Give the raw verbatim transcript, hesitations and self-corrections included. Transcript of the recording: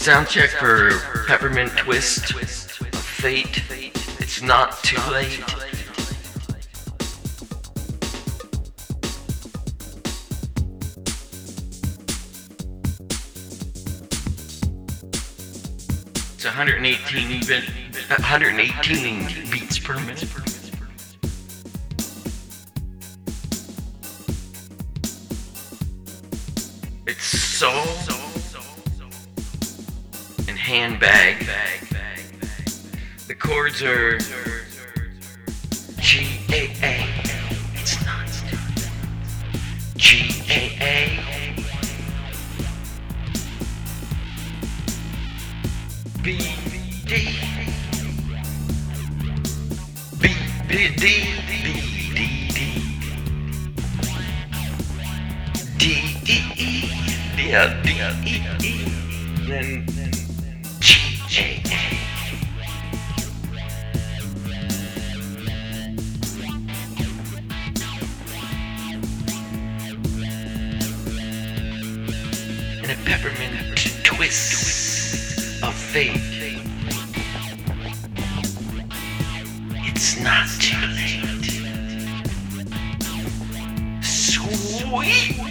Sound check for Peppermint Twist of Fate. It's not too late. It's one hundred eighteen, bit, one hundred eighteen beats per minute. It's soul and handbag. The chords are G A A. It's not G A A. B D B B D B D D D E E. Yeah, D E E. Then G A A. And a peppermint twist of fate. It's not too late. Sweet.